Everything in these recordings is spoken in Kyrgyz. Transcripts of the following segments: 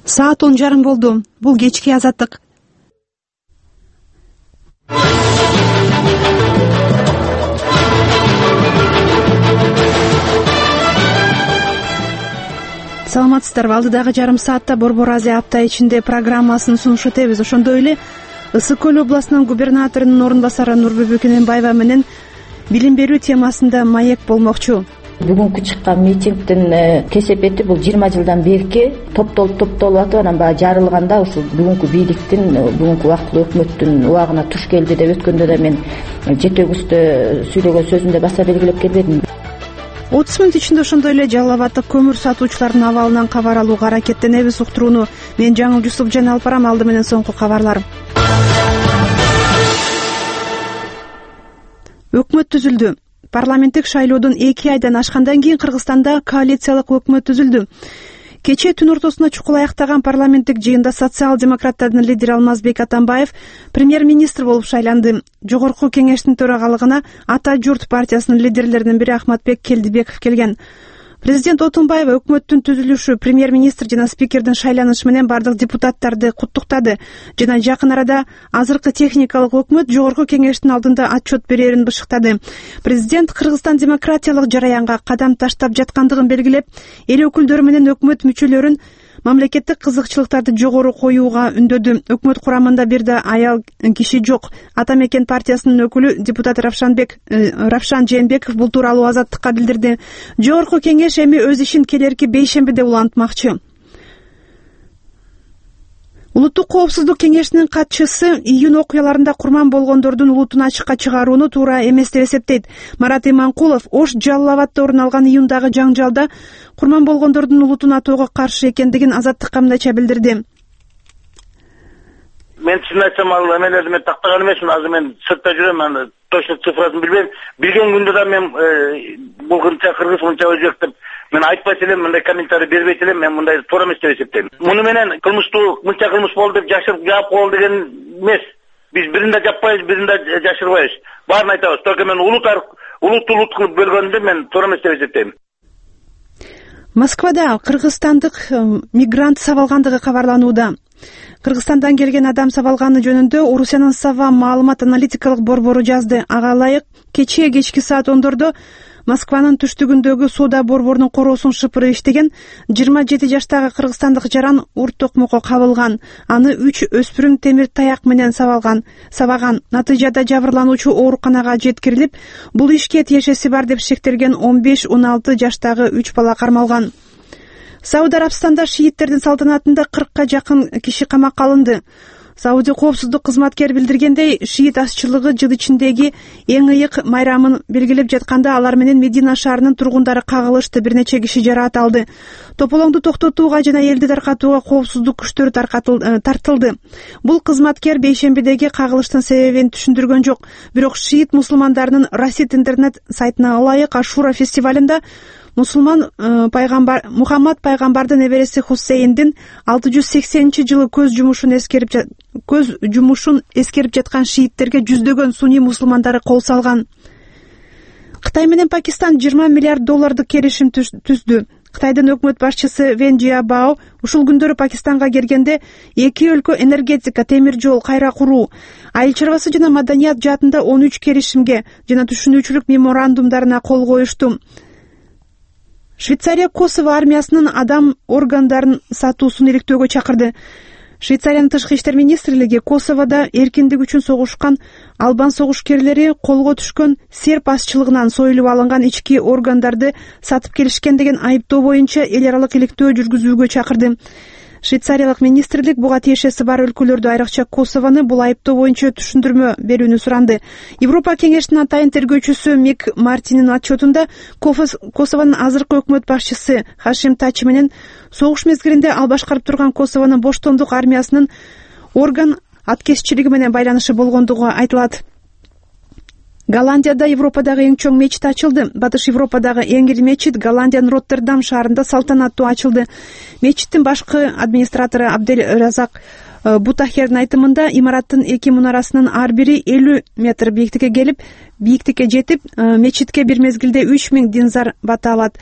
Саат 10:30 болду. Бул кечки азаттык. Саламатсыздарбы? Алдыдагы жарым саатта Борбор Азия апта ичинде программасын сунуш этебиз. Ошондой эле Ысык Көл областынын губернаторунун орун басары Нурбүбү Кененбаева менен билим берүү темасында маек болмокчу. Бүгүнкү чыккан митингдин кесепети бул 20 жылдан берки топтолуп атып анан баягы жарылганда ушул бүгүнкү бийликтин, бүгүнкү убактылуу өкмөттүн убагына туш келди деп өткөндө да мен жетегүстө сүйлөгөн сөзүмдө баса белгилеп келбедим. 30 мүнөт ичинде ошондой эле Жалал Абадтык көмүр сатуучулардын абалынан кабар алууга аракеттенебиз. Уктурууну мен Жаңыл Жусупжан алып барам. Алды менен соңку кабарлар. Өкмөт түзүлдү. Парламенттик шайлоодон 2 айдан ашкандан кийин Кыргызстанда коалициялык өкмөт түзүлдү. Кечээ түн ортосуна чукул аяктаган парламенттик жыйында социал-демократтардын лидери Алмазбек Атамбаев премьер-министр болуп шайланды. Жогорку кеңештин төрагалыгына Ата журт партиясынын лидерлеринин бири Ахматбек Келдибеков келген. Президент Отунбаева өкмөттүн түзүлүшү, премьер-министр жана спикердин шайланышы менен бардык депутаттарды куттуктады жана жакын арада азыркы техникалык өкмөт жогорку кеңештин алдында отчет берерин бышыктады. Президент Кыргызстан демократиялык жараянга кадам таштап жаткандыгын белгилеп, эл өкүлдөрү менен өкмөт мүчөлөрүн мамлекеттик кызыкчылыктарды жогору коюуга үндөдү. Өкмөт курамында бир да аял киши жок. Ата мекен партиясынын өкүлү депутат Равшан Жээнбеков бул тууралуу Азаттыкка билдирди. Жогорку кеңеш эми өз ишин келерки бейшембиде улантмакчы. Улуттук коопсуздук кеңешинин катчысы июнь окуяларында курман болгондордун улутун ачыкка чыгарууну туура эмес деп эсептейт. Марат Иманкулов Ош Жалал Абадта орун алган июндагы жаңжалда курман болгондордун улутун атоого каршы экендигин Азаттыкка мындайча билдирди. Мен чын айтсам, ал эмелерди мен тактаган эмесмин. Азыр мен сыртта жүрөм, аны точно цифрасын билбейм. Билген күндө да мен бул кыргызча өзбек деп мен айтпайт элем, мындай комментарий бербейт элем. Мен мындай туура эмес деп эсептейм. Муну менен мынча кылмыш болду деп жашырып жаап коелу деген эмес. Биз бирин да жаппайбыз, бирин да жашырбайбыз. Баарын айтабыз. Только мен улут кылып бөлгөндү мен туура эмес деп эсептейм. Москвада кыргызстандык мигрант сабалгандыгы кабарланууда. Кыргызстандан келген адам сабалганы жөнүндө Орусиянын Сава маалымат аналитикалык борбору жазды. Ага ылайык кечки саат 10:00 Москванын түштүгүндөгү соода борборунун короосун шыпыры иштеген 27 жаштагы кыргызстандык жаран урт токмокко кабылган. Аны 3 өспүрүм темир таяк менен сабаган. Натыйжада жабырлануучу ооруканага жеткирилип, бул ишке тиешеси бар деп шектелген 15-16 жаштагы 3 бала кармалган. Сауд Арабстанда шииттердин салтанатында 40-ка жакын киши камакка алынды. Сауди коопсуздук кызматкери билдиргендей, шиит азчылыгы жыл ичиндеги эң ыйык майрамын белгилеп жатканда алар менен Медина шаарынын тургундары кагылышты. Бир нече киши жараат алды. Тополоңду токтотууга жана элди таркатууга коопсуздук күчтөрү тартылды. Бул кызматкер бейшембидеги кагылыштын себебин түшүндүргөн жок. Бирок шиит мусулмандарынын Расид интернет сайтына ылайык Ашура фестивалында Мухаммад пайгамбардын небереси Хусейндин 680-жылы көз жумушун эскерип жаткан шииттерге жүздөгөн сунний мусулмандары кол салган. Кытай менен Пакистан 20 миллиард доллардык келишим түздү. Кытайдын өкмөт башчысы Вен Жиабао ушул күндөрү Пакистанга келгенде эки өлкө энергетика, темир жол, кайра куруу, айыл чарбасы жана маданият жаатында 13 келишимге жана түшүнүүчүлүк меморандумдарына кол коюшту. Швейцария Косово армиясынын адам органдарын сатуусун иликтөөгө чакырды. Швейцариянын тышкы иштер министрлиги Косоводо эркиндик үчүн согушкан албан согушкерлери колго түшкөн серб азчылыгынан союлуп алынган ички органдарды сатып келишкен деген айыптоо боюнча эл аралык иликтөө жүргүзүүгө чакырды. Швейцариялык министрлик буга тиешеси бар өлкөлөрдү, айрыкча Косовону бул айыптоо боюнча түшүндүрмө берүүнү суранды. Европа кеңешинин атайын тергөөчүсү Мик Мартинин отчетунда Косовонун азыркы өкмөт башчысы Хашим Тачи менен согуш мезгилинде ал башкарып турган Косовонун боштондук армиясынын орган аткезчилиги менен байланышы болгондугу айтылат. Голландияда Европадагы эң чоң мечит ачылды. Батыш Европадагы эң ири мечит Голландиянын Роттердам шаарында салтанаттуу ачылды. Мечиттин башкы администратору Абдель Разак Бутахердин айтымында имараттын эки мунарасынын ар бири 50 метр бийликтикке жетип, мечитке бир мезгилде 3000 динзар бата алат.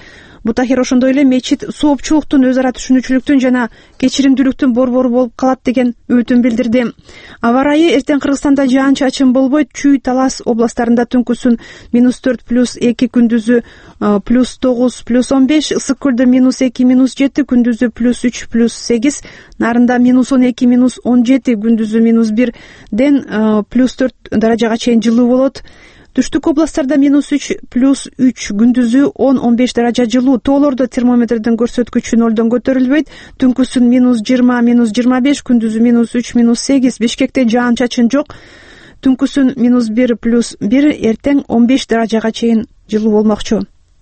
Бутахир ошондой эле мечит соопчулуктун, өз ара түшүнүүчүлүктүн жана кечиримдүүлүктүн борбору болуп калат деген үмүтүн билдирди. Аба ырайы эртең Кыргызстанда жаан-чачын болбойт. Чүй, Талас областтарында түнкүсүн -4 +2, күндүзү +9 +15, ысык көлдө -2 -7, күндүзү +3 +8, Нарында -12 -17, күндүзү -1ден +4 даражага чейин жылуу болот. Түштүк областтарда -3 +3, күндүзү 10-15 даража жылуу. Тоолордо термометрдин көрсөткүчү 0дон көтөрүлбөйт. Түнкүсүн -20 -25, күндүзү -3 -8. Бишкекте жаан-чачын жок. Түнкүсүн -1 +1, эртең 15 даражага чейин жылуу болмокчу.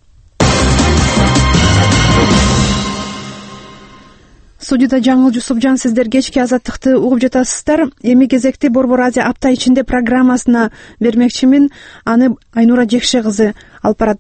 Студияда Жаңыл Жусупжан, сиздер кечки Азаттыкты угуп жатасыздар. Эми кезекти Борбор Азия апта ичинде программасына бермекчимин. Аны Айнура Жекше кызы алып барат.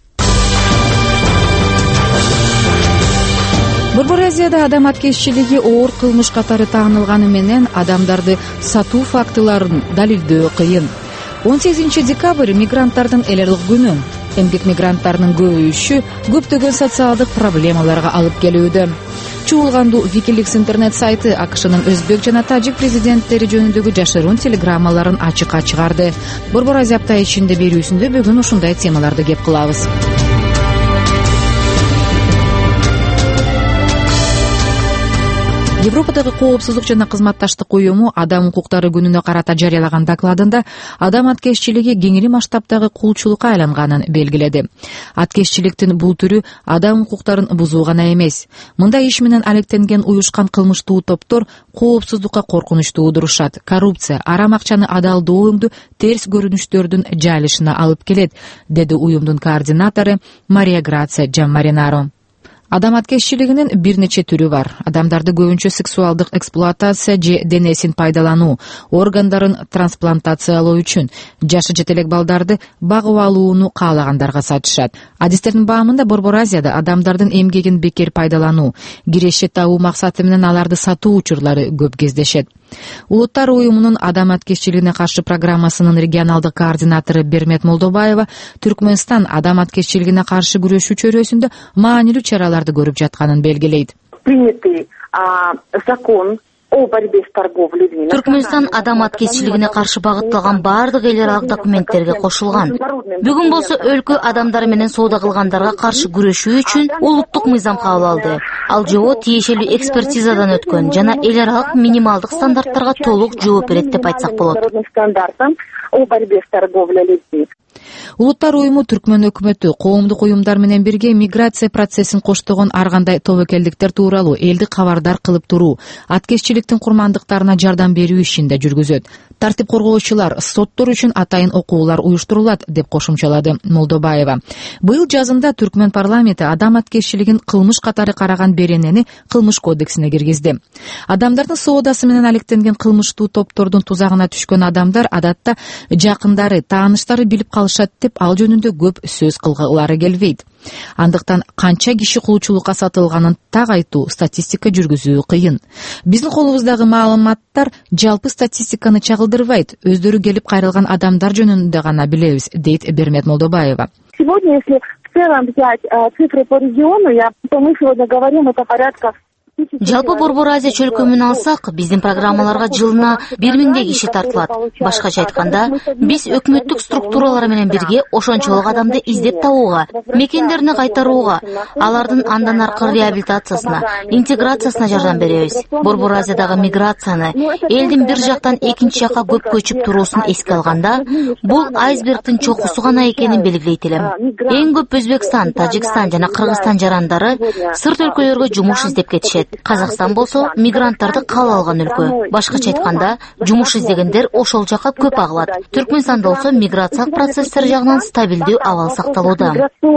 Борбор Азияда адам аткезчилиги оор кылмыш катары таанылганы менен адамдарды сатуу фактыларын далилдөө кыйын. 18 декабрь мигранттардын эл аралык күнү. Эмгек мигранттарынын көбөйүшү көптөгөн социалдык проблемаларга алып келүүдө. Чуулгандуу Wikileaks интернет сайты АКШнын өзбек жана тажик президенттери жөнүндөгү жашыруун телеграммаларын ачыкка чыгарды. Борбор Азия апта ичинде берүүсүндө бүгүн ушундай темаларды кеп кылабыз. Европадагы коопсуздук жана кызматташтык уюму адам укуктары күнүнө карата жарыялаган докладында адам аткезчилиги кеңири масштабтагы кулчулукка айланганын белгиледи. Аткезчиликтин бул түрү адам укуктарын бузуу гана эмес. Мындай иш менен алектенген уюшкан кылмыштуу топтор коопсуздукка коркунуч туудурушат. Коррупция, арам акчаны адалдуу өңдү терс көрүнүштөрдүн жайылышына алып келет, деди уюмдун координатору Мария Грация Джаммаринаро. Адам аткезчилигинин бир нече түрү бар. Адамдарды көбүнчө сексуалдык эксплуатация же денесин пайдалануу, органдарын трансплантациялоо үчүн, жашы жете элек балдарды багып алууну каалагандарга сатышат. Адистердин баамында Борбор Азияда адамдардын эмгегин бекер пайдалануу, киреше табуу максаты менен аларды сатуу учурлары көп кездешет. Улуттар уюмунун адам аткезчилигине каршы программасынын регионалдык координатору Бермет Молдобаева Түркмөнстан адам аткезчилигине каршы күрөшүү чөйрөсүндө маанилүү чараларды көрүп жатканын белгилейт. Принятый закон о борьбе с торговлей людьми. Түркмөнстан адам аткезчилигине каршы багытталган баардык эл аралык документтерге кошулган. Бүгүн болсо өлкө адамдар менен соода кылгандарга каршы күрөшүү үчүн улуттук мыйзам кабыл алды. Ал жобо тиешелүү экспертизадан өткөн жана эл аралык минималдык стандарттарга толук жооп берет деп айтсак болот. О борьбе с торговлей людьми. Улуттар уюму Түркмөн өкмөтү коомдук уюмдар менен бирге миграция процессин коштогон ар кандай тобокелдиктер тууралуу элди кабардар кылып туруу, аткезчиликтин курмандыктарына жардам берүү ишинде жүргүзөт. Тартип коргоочулар, соттор үчүн атайын окуулар уюштурулат, деп кошумчалады Молдобаева. Быйыл жазында Түркмөн парламенти адам аткезчилигин кылмыш катары караган беренени кылмыш кодексине киргизди. Адамдардын соодасы менен алектенген кылмыштуу топтордун тузагына түшкөн адамдар адатта жакындары, тааныштары билип калышат деп ал жөнүндө көп сөз кылгылары келбейт. Андыктан канча киши кулчулукка сатылганын так айтуу, статистика жүргүзүү кыйын. Биздин колубуздагы маалыматтар жалпы статистиканы чагылдырбайт, өздөрү келип кайрылган адамдар жөнүндө гана билебиз, дейт Бермет Молдобаева. Сегодня, если в целом взять цифры по региону, то мы сегодня говорим, это порядка. Жалпы Борбор Азия чөлкөмүн алсак, биздин программаларга жылына 1000 киши тартылат. Башкача айтканда, биз өкмөттүк структуралар менен бирге ошончолук адамды издеп табууга, мекендерине кайтарууга, алардын андан аркы реабилитациясына, интеграциясына жардам беребиз. Борбор Азиядагы миграцияны, элдин бир жактан экинчи жакка көп көчүп туруусун эске алганда, бул айсбергдин чокусу гана экенин белгилейт элем. Эң көп Өзбекстан, Тажикстан жана Кыргызстан жарандары сырт өлкөлөргө жумуш издеп кетишет. Казакстан болсо мигранттарды кабыл алган өлкө. Башкача айтканда, жумуш издегендер ошол жака көп агылат. Түркмөнстанда болсо миграциялык процесстер жагынан стабилдүү абал сакталууда.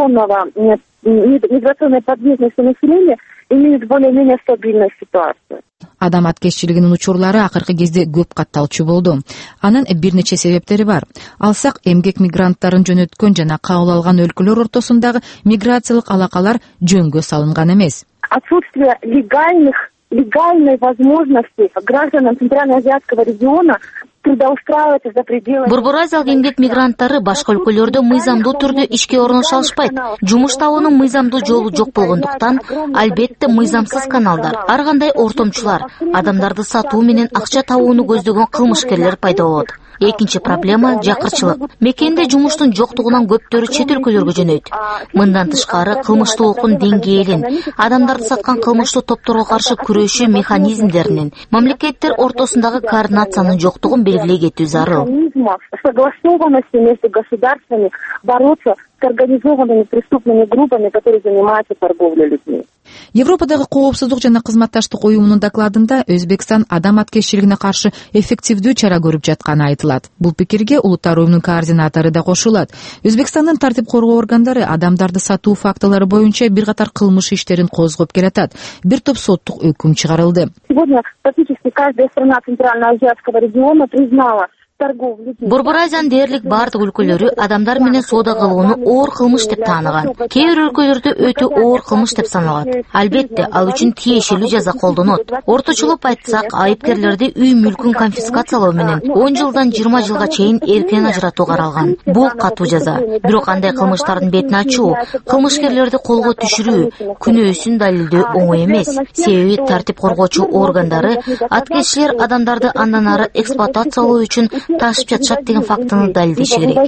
Миграционная подвижность населения имеет более-менее стабильную ситуацию. Адам аткезчилигинин учурлары акыркы кезде көп катталчу болду. Анын бир нече себептери бар. Алсак, эмгек мигранттарын жөнөткөн жана кабыл алган өлкөлөр ортосундагы миграциялык алакалар жөнгө салынган эмес. Отсутствие легальной возможности гражданам Центральноазиатского региона трудоустраиваться за пределами. Борборазиялык эмгек мигранттары башка өлкөлөрдө мыйзамдуу түрдө ишке орношо алышпайт. Жумуш табуунун мыйзамдуу жолу жок болгондуктан, албетте мыйзамсыз каналдар, ар кандай ортомчулар, адамдарды сатуу менен акча табууну көздөгөн кылмышкерлер пайда болот. Экинчи проблема жакырчылык. Мекенде жумуштун жоктугунан көптөрү чет өлкөлөргө жөнөйт. Мындан тышкары кылмыштуулуктун деңгээлин, адамдарды саткан кылмыштуу топторго каршы күрөшүү механизмдеринин, мамлекеттер ортосундагы координациянын жоктугун белгилей кетүү зарыл. Согласованности между государствами бороться с организованными преступными группами, которые занимаются торговлей людьми. Европадагы коопсуздук жана кызматташтык уюмунун докладында Өзбекстан адам аткезчилигине каршы эффективдүү чара көрүп жатканы айтылат. Бул пикирге улуттар уюмунун координатору да кошулат. Өзбекстандын тартип коргоо органдары адамдарды сатуу фактылары боюнча бир катар кылмыш иштерин козгоп келатат. Бир топ соттук өкүм чыгарылды. Сегодня практически каждая страна Центральноазиатского региона признала Борборазиянын дээрлик бардык өлкөлөрү адамдар менен соода кылууну оор кылмыш деп тааныган. Кээ бир өлкөлөрдө өтө оор кылмыш деп саналат. Албетте, ал үчүн тиешелүү жаза колдонот. Орточулуп айтсак, айыпкерлерди үй мүлкүн конфискациялоо менен 10 жылдан 20 жылга чейин эркинен ажыратуу каралган. Бул катуу жаза. Бирок андай кылмыштардын бетин ачуу, кылмышкерлерди колго түшүрүү, күнөөсүн далилдөө оңой эмес. Себеби тартип коргоочу органдары аткезчилер адамдарды андан ары эксплуатациялоо үчүн ташып жатышат деген фактыны далилдеши керек.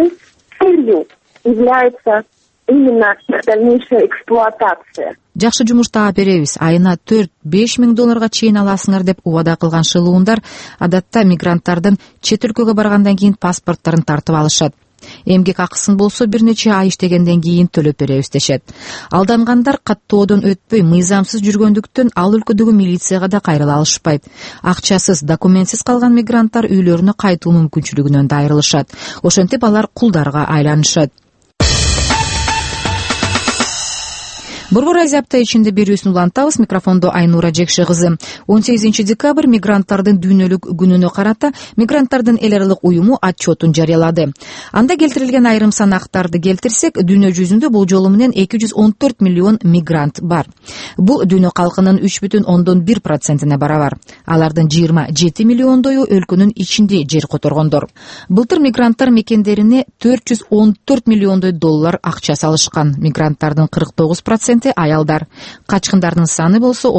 Является именно дальнейшая эксплуатация. Жакшы жумуш таап беребиз. Айына 4-5 миң долларга чейин аласыңар деп убада кылган шылуундар адатта мигранттардын чет өлкөгө баргандан кийин паспортторун тартып алышат. Эмгек акысын болсо бир нече ай иштегенден кийин төлөп беребиз дешет. Алдангандар каттоодон өтпөй мыйзамсыз жүргөндүктөн ал өлкөдөгү милицияга да кайрыла алышпайт. Акчасыз, документсиз калган мигранттар үйлөрүнө кайтуу мүмкүнчүлүгүнөн да айрылышат. Ошентип алар кулдарга айланышат. Борбор Азия апта ичинде берүүсүн улантабыз. Микрофондо Айнура Жекше кызы. 18 декабрь мигранттардын дүйнөлүк күнүнө карата мигранттардын эл аралык уюму отчетун жарыялады. Анда келтирилген айрым санактарды келтирсек, дүйнө жүзүндө бул жолу менен 214 миллион мигрант бар. Бул дүйнө калкынын 3,1%-ине барабар. Алардын 27 миллиондою өлкөнүн ичинде жер которгондор. Былтыр мигранттар мекендерине 414 миллиондой доллар акча салышкан. Мигранттардын 49% аялдар. Качкындардын саны болсо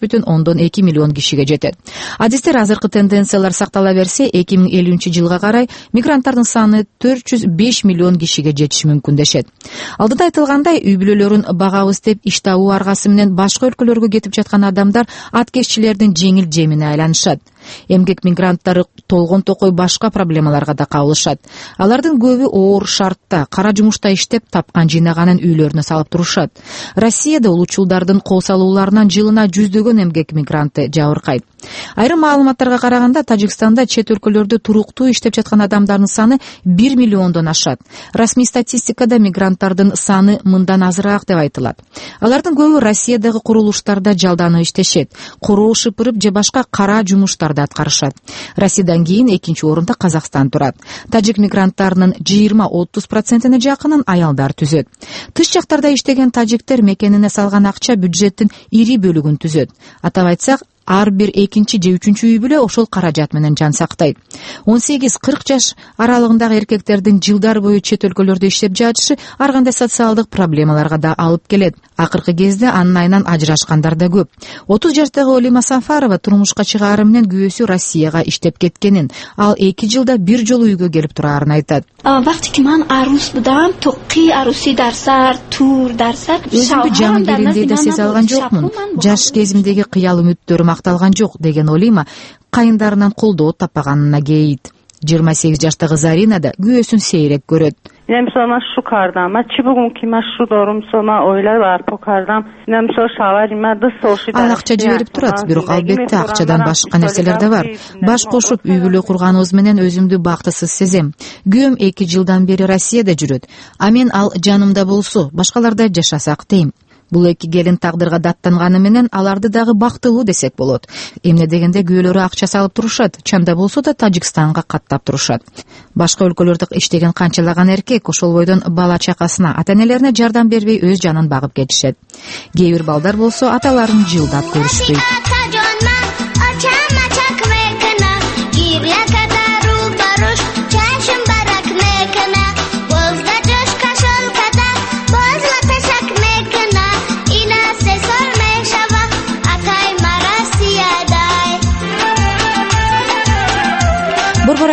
15,2 миллион кишиге жетет. Адистер азыркы тенденциялар сактала берсе, 2050-жылга карай мигранттардын саны 405 миллион кишиге жетиши мүмкүн дешет. Алдыда айтылгандай, үй бүлөлөрүн багабыз деп иш табуу аргасы менен башка өлкөлөргө кетип жаткан адамдар аткезчилердин жеңил жемине айланышат. Эмгек мигранттары толгон токой башка проблемаларга да кабылышат. Алардын көбү оор шартта, кара жумушта иштеп, тапкан жыйнаганын үйлөрүнө салып турушат. Россияда улучулдардын кол салууларынан жылына жүздөгөн эмгек мигранты жабыркайт. Айрым маалыматтарга караганда, Тажикстанда чет өлкөлөрдө туруктуу иштеп жаткан адамдардын саны 1 миллиондон ашат. Расмий статистикада мигранттардын саны мындан азыраак деп айтылат. Алардын көбү Россиядагы курулуштарда жалданып иштешет, куроо шыпырып же башка кара жумуштарды аткарышат. Россиядан кийин экинчи орунда Казакстан турат. Тажик мигранттарынын 20-30%-ине жакынын аялдар түзөт. Тыш жактарда иштеген тажиктер мекенине салган акча бюджеттин ири бөлүгүн түзөт. Атап айтсак, ар бир экинчи же үчүнчү үй бүлө ошол каражат менен жан сактайт. 18-40 жаш аралыгындагы эркектердин жылдар бою чет өлкөлөрдө иштеп жатышы ар кандай социалдык проблемаларга да алып келет. Акыркы кезде анын айынан ажырашкандар да көп. 30 жаштагы Олима Сафарова турмушка чыгаары менен күйөөсү Россияга иштеп кеткенин, ал 2 жылда бир жолу үйгө келип турарын айтат. Вакти ки мен арус будам, тоқи аруси дар сар, тур дар сар. Өзүмдү жаңы келиндей да сезе алган жокмун. Жаш кезимдеги кыял үмүттөрүм акталган жок деген Олима кайындарынан колдоо таппаганына кейит. 28 жаштагы Зарина да күйөөсүн сейрек көрөт. Nemsoma şu kardam. Ma çi bugün ki ma şu doğrum soma oylar var po kardam. Nemso şavari ma da soşi da. Ал акча жиберип турат, бирок албетте акчадан башка нерселер да бар. Баш кошуп үй бүлө курганыбыз менен өзүмдү бактысыз сезем. Күйөөм 2 жылдан бери Россияда жүрөт. А мен ал жанымда болсо, башкаларда жашасак дейм. Бул эки келин тагдырга даттанганы менен аларды дагы бактылуу десек болот. Эмне дегенде күйөөлөрү акча салып турушат, чанда болсо да Тажикстанга каттап турушат. Башка өлкөлөрдө иштеген канчалаган эркек ошол бойдон бала чакасына, ата-энелерине жардам бербей өз жанын багып кетишет. Кээ бир балдар болсо аталарын жылдап көрүшпөйт.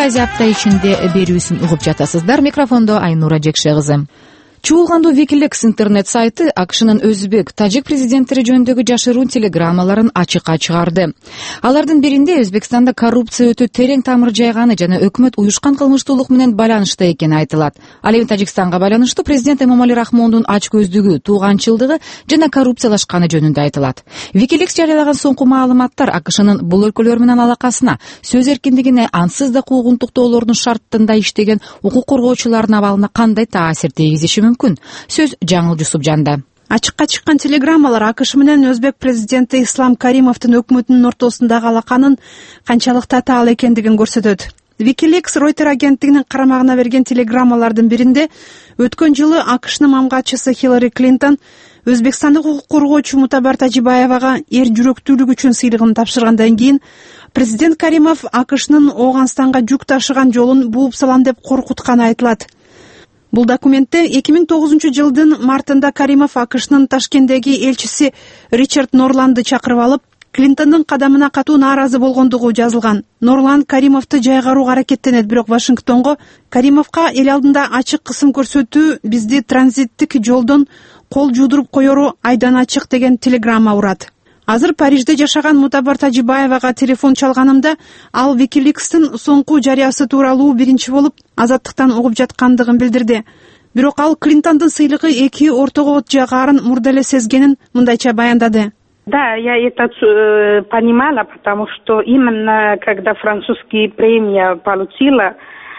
Азия апта ичинде берүүсүн угуп жатасыздар. Микрофондо Айнура Жекше кызы. Чуулгандуу Wikileaks интернет сайты АКШнын өзбек, тажик президенттери жөнүндөгү жашыруун телеграммаларын ачыкка чыгарды. Алардын биринде Өзбекстанда коррупция өтө терең тамыр жайганы жана өкмөт уюшкан кылмыштуулук менен байланышта экени айтылат. Ал эми Тажикстанга байланыштуу президент Эмомали Рахмондун ачкөздүгү, тууганчылдыгы жана коррупциялашканы жөнүндө айтылат. Wikileaks жарыялаган соңку маалыматтар АКШнын бул өлкөлөр менен алакасына, сөз эркиндигине, ансыз да куугунтуктоолордун шартында иштеген укук коргоочулардын абалына кандай таасир тийгизиши мүмкүн? Сөз Жаңыл Жусупжанда. Ачыкка чыккан телеграммалар АКШ менен Өзбек президенти Ислам Каримовдун өкмөтүнүн ортосундагы алаканын канчалык татаал экендигин көрсөтөт. Wikileaks Reuters агенттигинин карамагына берген телеграммалардын биринде өткөн жылы АКШнын мамгатчысы Хиллари Клинтон өзбекстандык укук коргоочу Мутабар Тажибаевага эр жүрөктүүлүк үчүн сыйлыгын тапшыргандан кийин президент Каримов АКШнын Ооганстанга жүк ташыган жолун бууп салам деп коркутканы айтылат. Бул документте 2009 жылдын мартында Каримов АКШнын Ташкенттеги элчиси Ричард Норланды чакырып алып, Клинтондун кадамына катуу нааразы болгондугу жазылган. Норлан Каримовду жайгарууга аракеттенет, бирок Вашингтонго Каримовго эл алдында ачык кысым көрсөтүү бизди транзиттик жолдон кол жуудуруп коеру айдан ачык деген телеграмма урат. Азыр Парижде жашаган Мутабар Тажибаевага телефон чалганымда ал Wikileaks'тын соңку жарыясы тууралуу биринчи болуп азаттыктан угуп жаткандыгын билдирди. Бирок ал Клинтондун сыйлыгы эки ортого от жагарын мурда эле сезгенин мындайча баяндады. Да, я это понимала, потому что именно когда французские премия получила,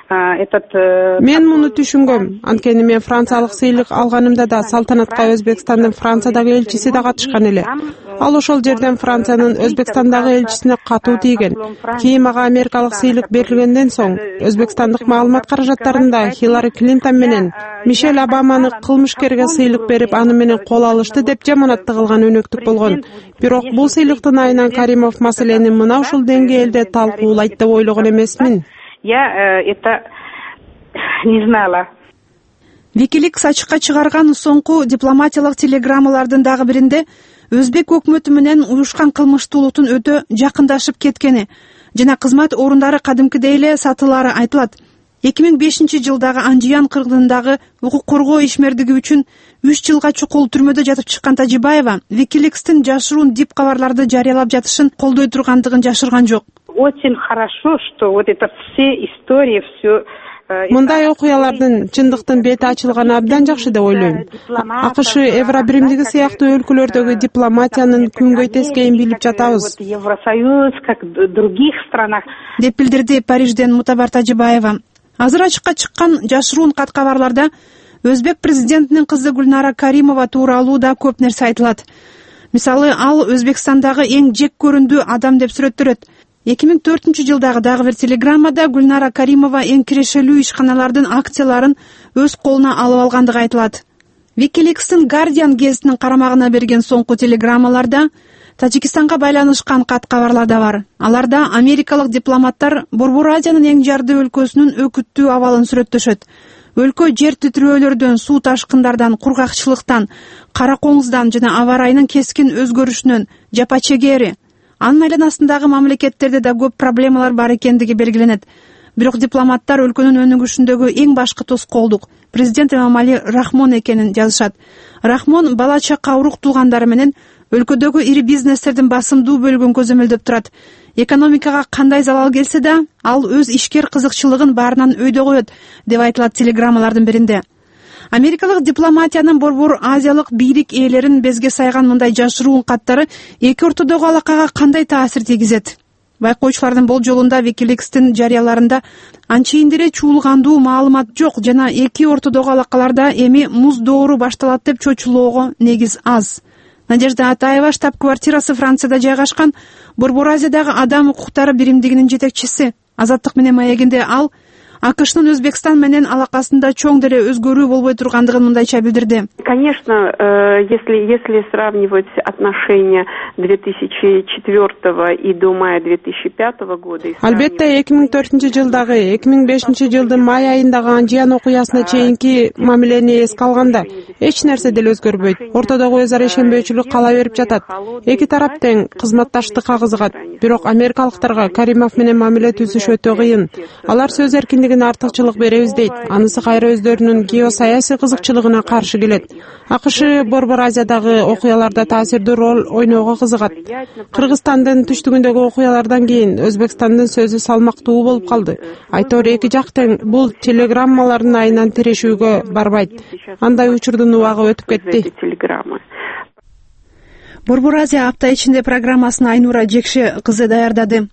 мен муну түшүнгөм. Анткени мен франциялык сыйлык алганымда да салтанатка Өзбекстандын Франциядагы элчиси да катышкан эле. Ал ошол жерден Франциянын Өзбекстандагы элчисине катуу тийген. Кийин мага америкалык сыйлык берилгенден соң өзбекстандык маалымат каражаттарында Хиллари Клинтон менен Мишель Обаманы кылмышкерге сыйлык берип, аны менен кол алышты деп жаманатты кылган өнөктүк болгон. Бирок бул сыйлыктын айынан Каримов маселени мына ушул деңгээлде талкуулайт деп ойлогон эмесмин. Я это не знала. Wikileaks ачыкка чыгарган соңку дипломатиялык телеграммалардын дагы биринде Өзбек өкмөтү менен уюшкан кылмыштуулуктун өтө жакындашып кеткени жана кызмат орундары кадимкидей эле сатылары айтылат. 2005 жылдагы Анжиян кыргызындагы укук коргоо ишмердиги үчүн 3 жылга чукул түрмөдө жатып чыккан Тажибаева Wikileaks'тын жашыруун дип кабарларды жарыялап жатышын колдой тургандыгын жашырган жок. Очень хорошо, что вот это все истории, все мындай окуялардын чындыктын бети ачылганы абдан жакшы деп ойлойм. АКШ Евро биримдиги сыяктуу өлкөлөрдөгү дипломатиянын күнгөй тескейин билип жатабыз. Евросоюз, как в других странах, деп билдирди Парижден Мутабар Тажибаева. Азыр ачыкка чыккан жашыруун кат кабарларда Өзбек президентинин кызы Гүлнара Каримова тууралуу да көп нерсе айтылат. Мисалы, ал Өзбекстандагы эң жек көрүндүү адам деп сүрөттөлөт. 2004 жылдагы дагы бир телеграммада Гүлнара Каримова эң кирешелүү ишканалардын акцияларын өз колуна алып алгандыгы айтылат. Wikileaks'тын Guardian гезитинин карамагына берген соңку телеграммаларда Тажикстанга байланышкан кат кабарлар да бар. Аларда америкалык дипломаттар Борбор Азиянын эң жарды өлкөсүнүн өкүттүү абалын сүрөттөшөт. Өлкө жер титирөөлөрдөн, суу ташкындардан, кургакчылыктан, кара коңуздан жана аба ырайынын кескин өзгөрүшүнөн жапа чегери. Анын айланасындагы мамлекеттерде да көп проблемалар бар экендиги белгиленет. Бирок дипломаттар өлкөнүн өнүгүшүндөгү эң башкы тоскоолдук президент Эмомали Рахмон экенин жазышат. Рахмон бала чака урук туугандары менен өлкөдөгү ири бизнестердин басымдуу бөлүгүн көзөмөлдөп турат. Экономикага кандай залал келсе да, ал өз ишкер кызыкчылыгын баарынан өйдө коет, деп айтылат телеграммалардын биринде. Америкалык дипломатиянын Борбор Азиялык бийлик ээлерин безге сайган мындай жашыруун каттары эки ортодогу алакага кандай таасир тийгизет? Байкоочулардын болжолунда Wikileaks'тын жарыяларында анчейиндере чуулгандуу маалымат жок жана эки ортодогу алакаларда эми муз доору башталат деп чочулоого негиз аз. Надежда Атаева штаб-квартирасы Францияда жайгашкан Борбор Азиядагы адам укуктары биримдигинин жетекчиси. Азаттык менен маегинде ал АКШнын Өзбекстан менен алакасында чоң деле өзгөрүү болбой тургандыгын мындайча билдирди. Конечно, если сравнивать отношения 2004 и до мая 2005 года. Албетте 2004-жылдагы 2005-жылдын май айындагы Анжиян окуясына чейинки мамилени эске алганда эч нерсе деле өзгөрбөйт. Ортодогу өз ара ишенбөөчүлүк кала берип жатат. Эки тарап тең кызматташтыкка кызыгат. Бирок америкалыктарга Каримов менен мамиле түзүш өтө кыйын. Алар сөз эркиндигине артыкчылык беребиз дейт. Анысы кайра өздөрүнүн геосаясий кызыкчылыгына каршы келет. АКШ Борбор Азиядагы окуяларда таасирдүү роль ойноого кызыгат. Кыргызстандын түштүгүндөгү окуялардан кийин Өзбекстандын сөзү салмактуу болуп калды. Айтор эки жак тең бул телеграммалардын айынан тирешүүгө барбайт. Андай учурдун убагы өтүп кетти. Борбор Азия апта ичинде программасын Айнура Жекше кызы даярдады.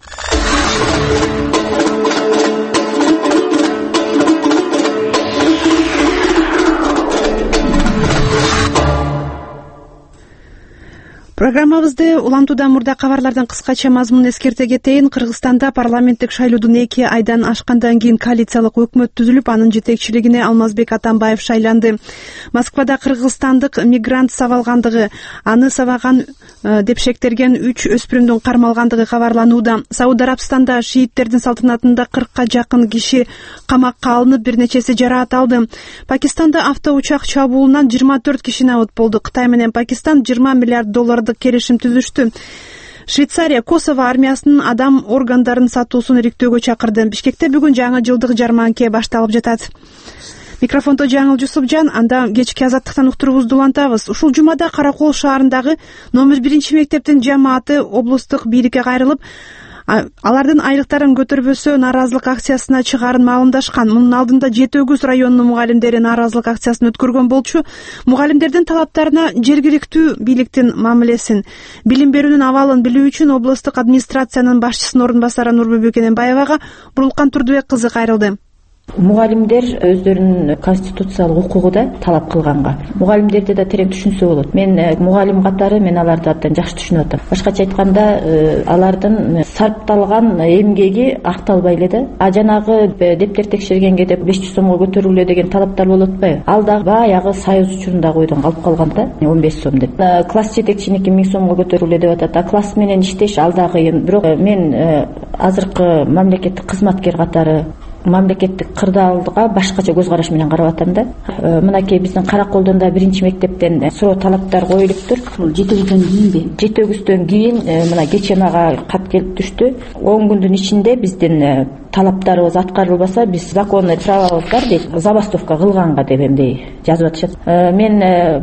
Программабызды улантуудан мурда кабарлардан кыскача мазмунун эскерте кетейин. Кыргызстанда парламенттик шайлоодон 2 айдан ашкандан кийин коалициялык өкмөт түзүлүп, анын жетекчилигине Алмазбек Атамбаев шайланды. Москвада кыргызстандык мигрант сабалгандыгы, аны сабаган деп шектелген 3 өспүрүмдүн кармалгандыгы кабарланууда. Сауд Арабстанда шииттердин салтанатында 40ка жакын киши камакка алынып, бир нечеси жараат алды. Пакистанда автоучак чабуулунан 24 киши набыт болду. Кытай менен Пакистан $20 миллиард келишим түзүштү. Швейцария Косово армиясынын адам органдарын сатуусун ириктөөгө чакырды. Бишкекте бүгүн жаңы жылдык жарманке башталып жатат. Микрофондо Жаңыл Жусупжан, анда кечки азаттыктан уктурубузду улантабыз. Ушул жумада Каракол шаарындагы номер 1 мектептин жамааты облустук бийликке кайрылып, алардын айлыктарын көтөрбөсө нааразылык акциясына чыгаарын маалымдашкан. Мунун алдында Жети Өгүз районунун мугалимдери нааразылык акциясын өткөргөн болчу. Мугалимдердин талаптарына жергиликтүү бийликтин мамилесин, билим берүүнүн абалын билүү үчүн облустук администрациянын башчысынын орун басары Нурбүбүк Эненбаевага Бурулкан Турдубек кызы кайрылды. Мугалимдер өздөрүнүн конституциялык укугуда талап кылганга мугалимдерди да терең түшүнсө болот. Мен мугалим катары мен аларды абдан жакшы түшүнүп атам. Башкача айтканда, алардын сарпталган эмгеги акталбай эле да. Жанагы дептер текшергенге деп 500 сомго көтөрүлө деген талаптар болуп атпайбы? Ал да баягы союз учурунда койдон калып калган да, 15 сом деп. Класс жетекчиники 1000 сомго көтөрүлө деп атат. А класс менен иштеш ал да кыйын. Бирок мен азыркы мамлекеттик кызматкер катары мамлекеттик кырдаалга башкача көз караш менен карап атам да. Мынакей биздин Караколдон да 1 мектептен суроо талаптар коюлуптур. Жети Өгүздөн кийинби? Жети Өгүздөн кийин мына кече мага кат келип түштү. 10 күндүн ичинде биздин талаптарыбыз аткарылбаса, биз законный правобыз бар дейт, забастовка кылганга деп эмдей жазып атышат. Мен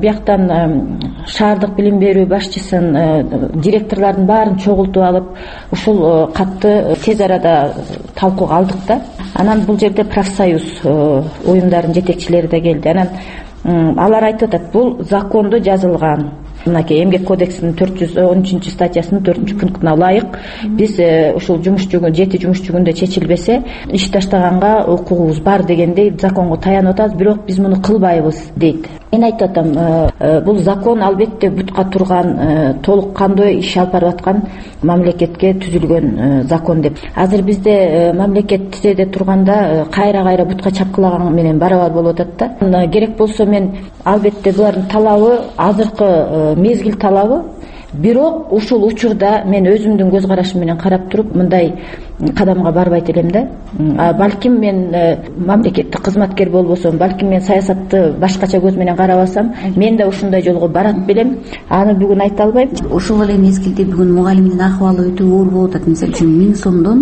бияктан шаардык билим берүү башчысын, директорлордун баарын чогултуп алып, ушул катты тез арада талкууга алдык да. Анан бул жерде профсоюз уюмдарынын жетекчилери да келди. Анан алар айтып атат, бул закондо жазылган. Мынакей эмгек кодексинин 413 статьясынын 4-пунктуна ылайык биз ушул жумуш жүгүн, жети жумуш жүгүндө чечилбесе иш таштаганга укугубуз бар дегендей законго таянып атабыз, бирок биз муну кылбайбыз дейт. Мен айтып атам, бул закон албетте бутка турган, толук кандуу иш алып барып аткан мамлекетке түзүлгөн закон деп. Азыр бизде мамлекет тизеде турганда кайра бутка чапкылаган менен барабар болуп атат да. Керек болсо мен албетте булардын талабы азыркы мезгил талабы, бирок ушул учурда мен өзүмдүн көз карашым менен карап туруп мындай кадамга барбайт элем да. Балким мен мамлекеттик кызматкер болбосом, балким мен саясатты башкача көз менен карабасам, мен да ушундай жолго барат белем. Аны бүгүн айта албайм. Ошол эле мезгилде бүгүн мугалимдин акыбалы өтө оор болуп атат. Мисалы үчүн 1000 сомдон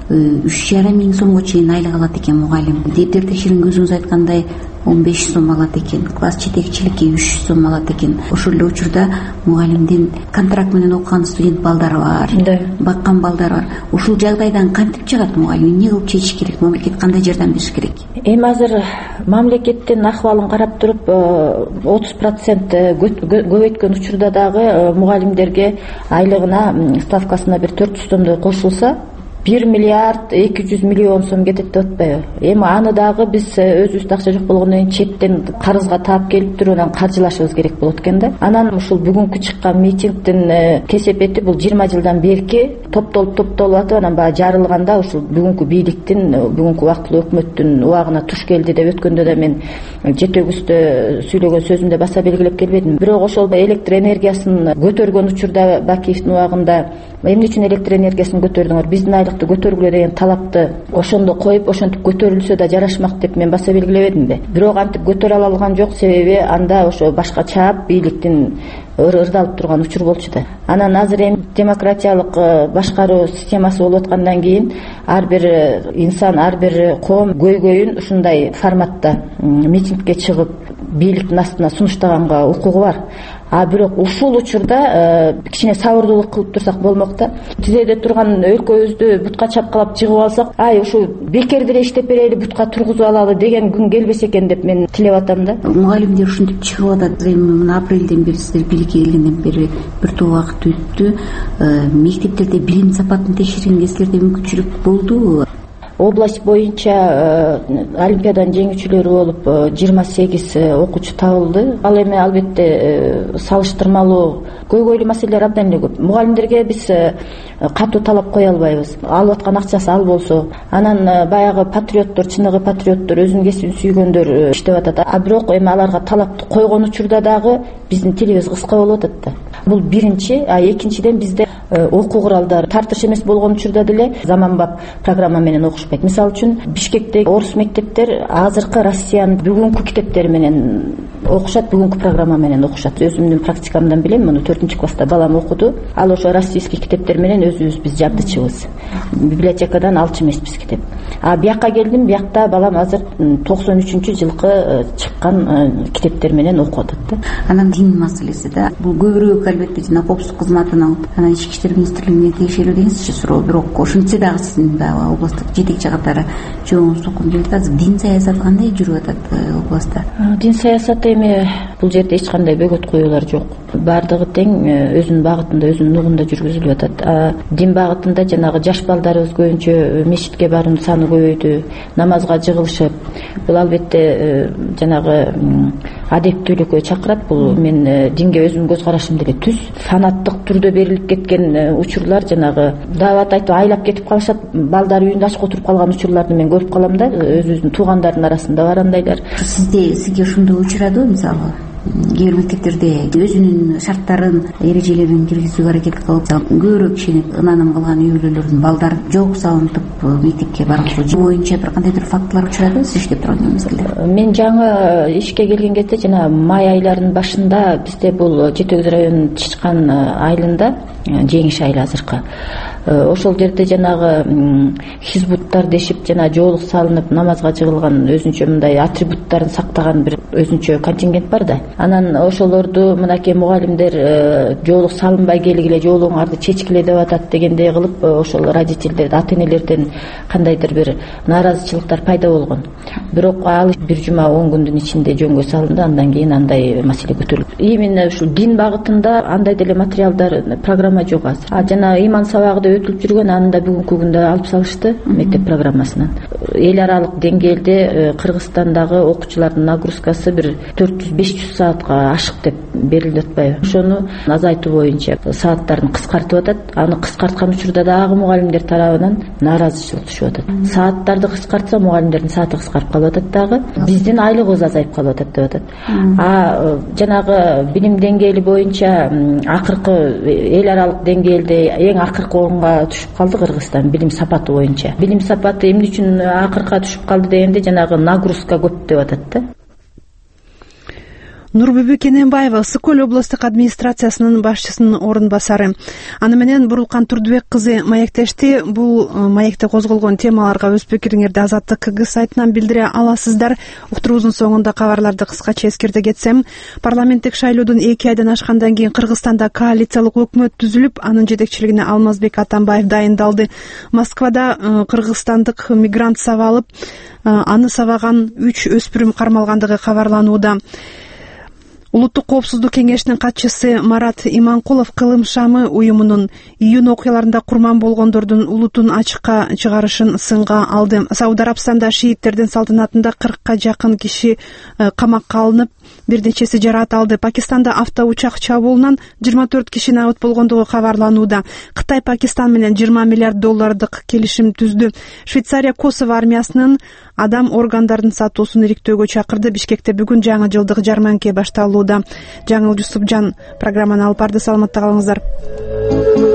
3,5 сомго чейин айлык алат экен мугалим. Дептер текшергенге өзүңүз айткандай 15 сом алат экен, класс жетекчиликке 300 сом алат экен. Ошол эле учурда мугалимдин контракт менен окуган студент балдары бар, баккан балдары бар. Ушул жагдайдан кантип чыгат мугалим? Эмне кылып чечиш керек? Мамлекет кандай жардам бериш керек? Эми азыр мамлекеттин акыбалын карап туруп 30% көбөйткөн учурда дагы мугалимдерге айлыгына ставкасына бир 400 сомдой кошулса, 1 миллиард 200 миллион сом кетет деп атпайбы. Эми аны дагы биз өзүбүздө акча жок болгондон кийин четтен карызга таап келип туруп анан каржылашыбыз керек болот экен да. Анан ушул бүгүнкү чыккан митингдин кесепети бул 20 жылдан берки топтолуп атып анан баягы жарылганда ушул бүгүнкү бийликтин, бүгүнкү убактылуу өкмөттүн убагына туш келди деп өткөндө да мен жетегүстө сүйлөгөн сөзүмдө баса белгилеп келбедимби. Бирок ошол электр энергиясын көтөргөн учурда Бакиевдин убагында эмне үчүн электр энергиясын көтөрдүңөр? Биздин айлыкты көтөргүлө деген талапты ошондо коюп, ошентип көтөрүлсө да жарашмак деп мен баса белгилебедимби? Бирок антип көтөрө алган жок, себеби анда ошо башка чаап бийликтин ырдалып турган учур болчу да. Анан азыр эми демократиялык башкаруу системасы болуп аткандан кийин ар бир инсан, ар бир коом көйгөйүн ушундай форматта митингге чыгып бийликтин астына сунуштаганга укугу бар. А бирок ушул учурда кичине сабырдуулук кылып турсак болмок да. Тизеде турган өлкөбүздү бутка чапкалап жыгып алсак, ай ушу бекер деле иштеп берели, бутка тургузуп алалы деген күн келбесе экен деп мен тилеп атам да. Мугалимдер ушинтип чыгып атат. Эми мына апрелден бери сиздер бийликке келгенден бери бир топ убакыт өттү. Мектептерде билим сапатын текшергенге силерде мүмкүнчүлүк болдубу? Область боюнча олимпиаданын жеңүүчүлөрү болуп 28 окуучу табылды. Ал эми албетте салыштырмалуу көйгөйлүү маселелер абдан эле көп. Мугалимдерге биз катуу талап кое албайбыз. Алып аткан акчасы ал болсо, анан баягы патриоттор, чыныгы патриоттор, өзүнүн кесибин сүйгөндөр иштеп атат. А бирок эми аларга талапты койгон учурда дагы биздин тилибиз кыска болуп атат да. Бул биринчи. А экинчиден бизде окуу куралдары тартыш эмес болгон учурда деле заманбап программа менен окушпайт. Мисалы үчүн Бишкектеги орус мектептер азыркы Россиянын бүгүнкү китептери менен окушат, бүгүнкү программа менен окушат. Өзүмдүн практикамдан билем, муну 4-класста балам окуду. Ал ошо российский китептер менен өзүбүз биз жабдычыбыз. Библиотекадан алчу эмеспиз китеп. А бияка келдим, биякта балам азыр 93-жылкы чыккан китептер менен окуп атат да. Анан дин маселеси да. Бул көбүрөөк албетте жана коопсуздук кызматынын, анан ички иштер министрлигине тиешелүү дегенсизчи суроо. Бирок ошентсе дагы сиздин дагы областтык жетекчи катары чоң сукун берет. Азыр дин саясаты кандай жүрүп атат областта? Дин саясаты эми бул жерде эч кандай бөгөт коюулар жок. Бардыгы тең өзүнүн багытында, өзүнүн нугунда жүргүзүлүп атат. Дин багытында жанагы жаш балдарыбыз көбүнчө мечитке баруунун саны көбөйдү, намазга жыгылышып. Бул албетте жанагы адептүүлүккө чакырат. Бул мен динге өзүмдүн көз карашым деле түз. Фанаттык түрдө берилип кеткен учурлар, жанагы даават айтып айлап кетип калышат, балдар үйүндө ачык отуруп калган учурларды мен көрүп калам да. Өзүбүздүн туугандардын арасында бар андайлар. Сизге ушундай учурадыбы? Мисалы кээ бир мектептерде өзүнүн шарттарын, эрежелерин киргизүүгө аракет кылып, көбүрөөк кишинеп ынанам кылган үй бүлөлөрдүн балдары жок салынтып мектепке баргызуу боюнча бир кандайдыр фактылар учурадыбы сиз иштеп турган мезгилде? Мен жаңы ишке келген кезде жана май айларынын башында бизде бул Жети Өгүз районунун Чычкан айылында, жеңиш айылы азыркы, ошол жерде жанагы хизбуттар дешип жана жоолук салынып намазга жыгылган өзүнчө мындай атрибуттарын сактаган бир өзүнчө контингент бар да. Анан ошолорду мынакей мугалимдер жоолук салынбай келгиле, жоолугуңарды чечкиле деп атат дегендей кылып, ошол родительдер, ата-энелерден кандайдыр бир нааразычылыктар пайда болгон. Бирок ал бир жума 10 күндүн ичинде жөнгө салынды, андан кийин андай маселе көтөрүлдү. Именно ушул дин багытында андай деле материалдар, программа жок азыр. А жана иман сабагы өтүлүп жүргөн, аны да бүгүнкү күндө алып салышты мектеп программасынан. Эл аралык деңгээлде Кыргызстандагы окуучулардын нагрузкасы бир 400-500 саатка ашык деп берилип атпайбы? Ошону азайтуу боюнча сааттарын кыскартып атат. Аны кыскарткан учурда дагы мугалимдер тарабынан нааразычылык түшүп атат. Сааттарды кыскартса мугалимдердин сааты кыскарып калып атат дагы, биздин айлыгыбыз азайып калып атат деп атат. А жанагы билим деңгээли боюнча акыркы эл аралык деңгээлде эң акыркы орунга түшүп калды Кыргызстан билим сапаты боюнча. Билим сапаты эмне үчүн акыркыга түшүп калды дегенде жанагы нагрузка көп деп атат да. Нурбүбү Кененбаева Ысык Көл облустук администрациясынын башчысынын орун басары. Аны менен Бурулкан Турдубек кызы маектешти. Бул маекте козголгон темаларга өз пикириңерди Азаттык КГ сайтынан билдире аласыздар. Уктуруубуздун соңунда кабарларды кыскача эскерте кетсем, парламенттик шайлоодон 2 айдан ашкандан кийин Кыргызстанда коалициялык өкмөт түзүлүп, анын жетекчилигине Алмазбек Атамбаев дайындалды. Москвада кыргызстандык мигрант сабалып, аны сабаган 3 өспүрүм кармалгандыгы кабарланууда. Улуттук коопсуздук кеңешинин катчысы Марат Иманкулов Кылым шамы уюмунун июнь окуяларында курман болгондордун улутун ачыкка чыгарышын сынга алды. Сауд Арабстанда шииттердин салтанатында 40ка жакын киши камакка алынып, бир нечеси жараат алды. Пакистанда автоучак чабуулунан 24 киши набыт болгондугу кабарланууда. Кытай Пакистан менен 20 миллиард доллардык келишим түздү. Швейцария Косово армиясынын адам органдарын сатуусун иликтөөгө чакырды. Бишкекте бүгүн жаңы жылдык жарманке башталууда. Жаңыл Жусупжан программаны алып барды. Саламатта калыңыздар.